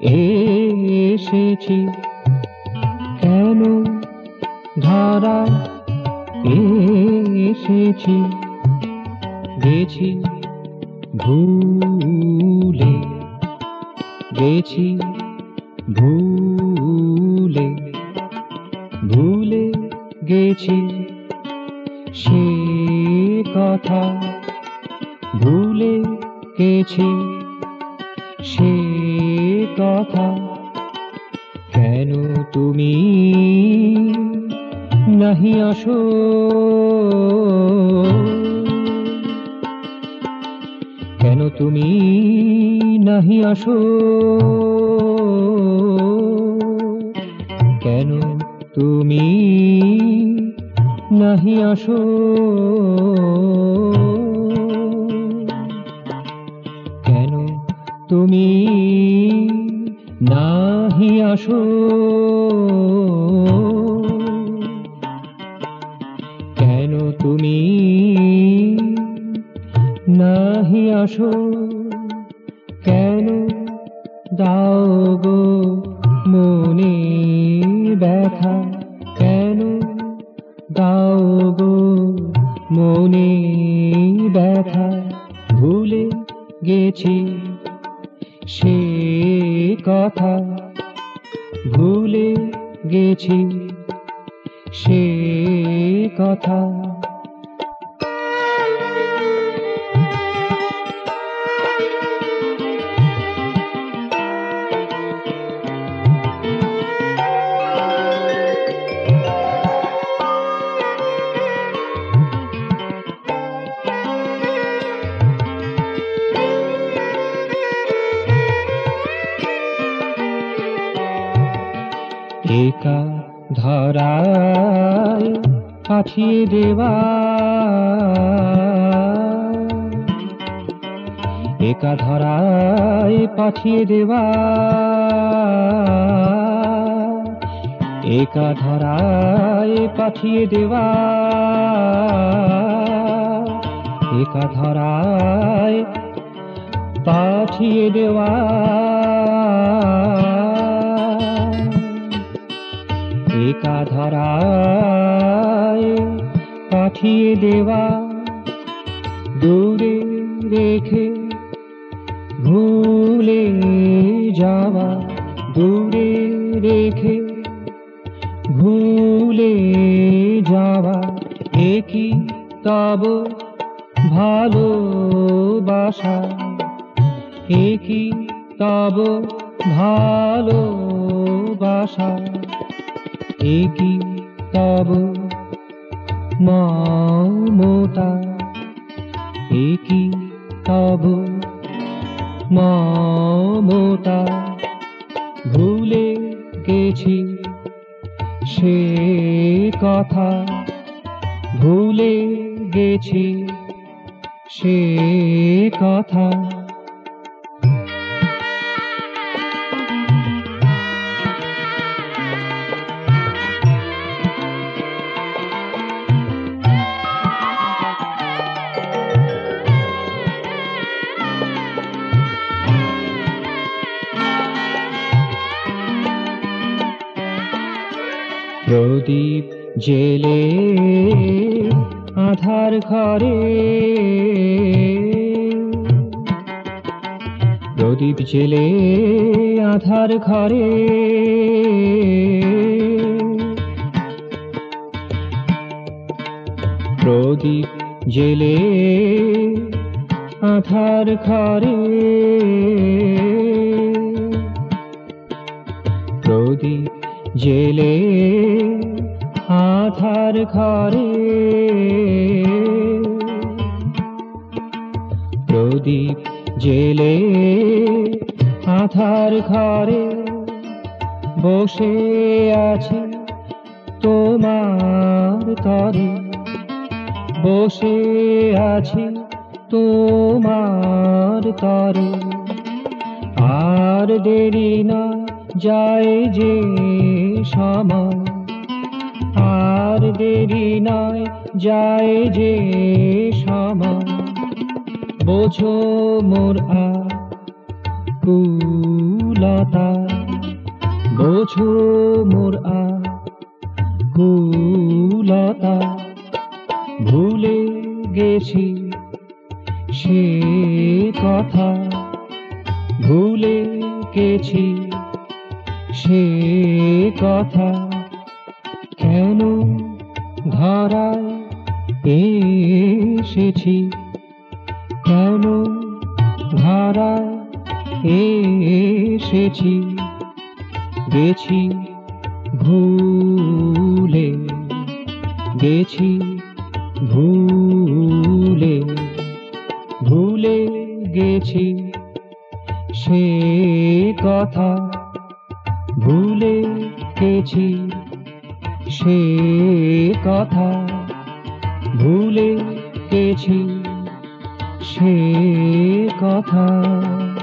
এসেছি কেন ধরায় এসেছি, গেছি ভুলে, গেছি ভুলে, ভুলে গেছি সে কথা, ভুলে গেছি সে কথা। কেন তুমি নাহি আসো, কেন তুমি নাহি আসো, কেন তুমি নাহি আসো, কেন তুমি নাহি আসো, কেন তুমি নাহি আসো, কেন দাও গো মনে ব্যথা, কেন দাও গো মনে ব্যথা। ভুলে গেছি সে কথা, ভুলে গেছি সে কথা। একা ধরায় পাঠিয়ে দেওয়া, একা ধরায় পাঠিয়ে দেওয়া, একা ধরায় পাঠিয়ে দেওয়া, একা ধরায় পাঠিয়ে দেওয়া, একা ধরায় পাঠিয়ে দেওয়া। দূরে রেখে ভুলে যাওয়া, দূরে রেখে ভুলে যাওয়া। একই তব ভালোবাসা, একই তব ভালোবাসা, একই তব মমতা, একই তব মমতা। ভুলে গেছি সে কথা, ভুলে গেছি সে কথা। প্রদীপ জেলে আধার ঘরে, প্রদীপ জেলে আধার ঘরে, প্রদীপ জেলে আধার ঘরে, প্রদীপ জেলে আধার ঘরে, প্রদীপ জেলে আধার ঘরে। বসে আছে তোমার তরে, বসে আছি তোমার তরে। আর দেরি না যায় যে সময়, আর দেরি নয় যায় যে সময়। বোঝো মোর আকুল কুলতা বোঝো মোর আকুলতা ভুলে গেছি সে কথা ভুলে গেছি সে কথা কেন ধরায় এসেছি কেন ধরায় এসেছি গেছি ভুলে গেছি ভুলে ভুলে গেছি সে কথা ভুলে গেছি সে কথা ভুলে গেছি সে কথা